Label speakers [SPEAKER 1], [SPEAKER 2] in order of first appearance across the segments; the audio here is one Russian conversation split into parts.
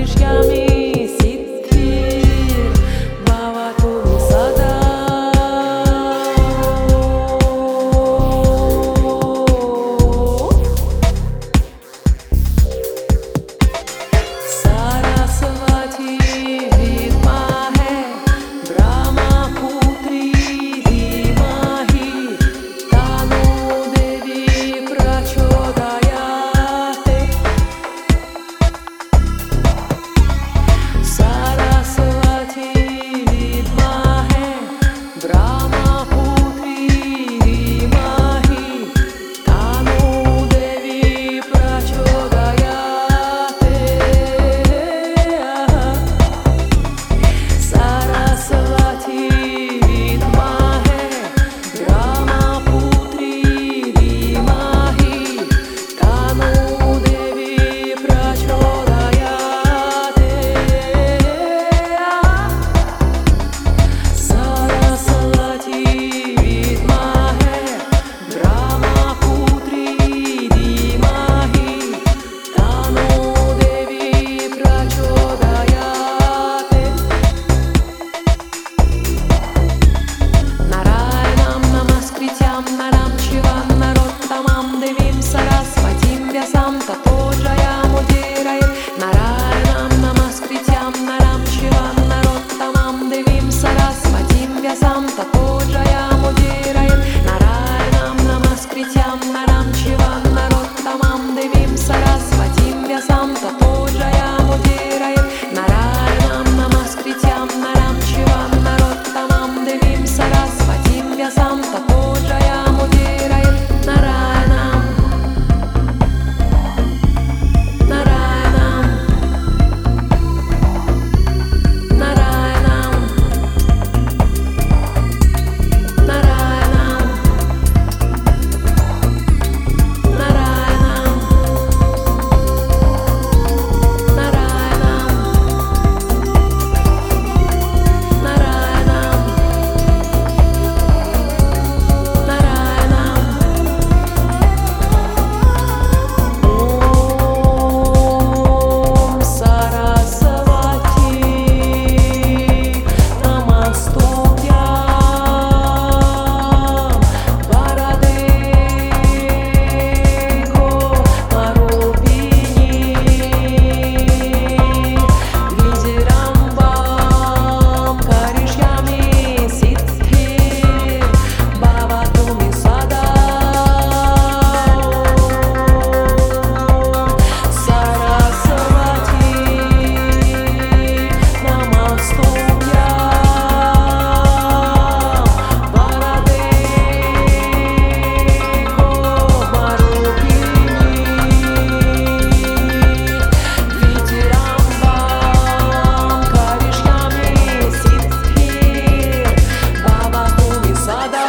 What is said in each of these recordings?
[SPEAKER 1] крыльями ситхир Бхавату сада. Сарасвати видмахе Брахмапутри धीमहि तन्नो देवी प्रचोदयात्। Sarasvati vidmahe Brahmaputri धीमहि तन्नो देवी प्रचोदयात्। Sarasvati vidmahe Brahmaputri धीमहि तन्नो देवी प्रचोदयात्। Sarasvati vidmahe Brahmaputri धीमहि तन्नो देवी प्रचोदयात्। Нараянам намаскритям нарам чивам нароттамам девим сарасватим вясам тато джаям удирает. Нараянам намаскритям нарам чивам нароттамам девим сарасватим вясам тато джаям удирает. Нараянам намаскритям нарам чивам нароттамам девим сарасватим вясам тато джаям удирает. Нараянам намаскритям нарам чивам нароттамам девим сарасватим вясам тато джаям удирает. Нараянам, Нараянам, Нараянам, Нараянам, Нараянам, Нараянам, Нараянам, Ом Сарасвати намастутьям Варадейко Марупини Видирамбам Каришьями Ситхир Бхавату сада. Сарасвати намастутьям Варадейко Марупини Видирамбам Каришьями Ситхир Бхавату сада.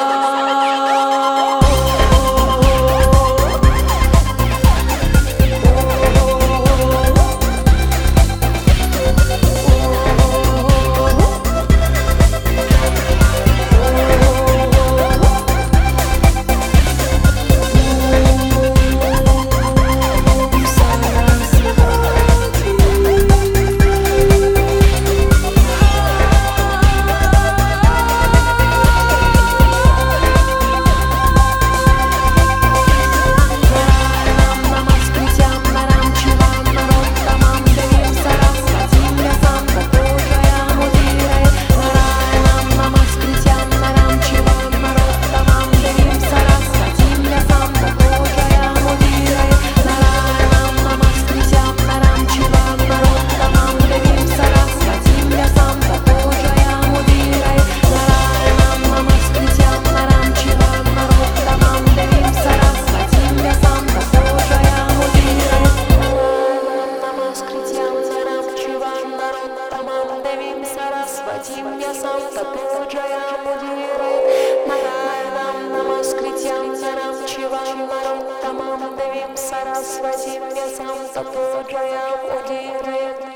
[SPEAKER 1] Сарасватим вясам тато джаям удирает. Нараянам намаскритям нарам чивам нароттамам девим сарасватим вясам тато джаям удирает.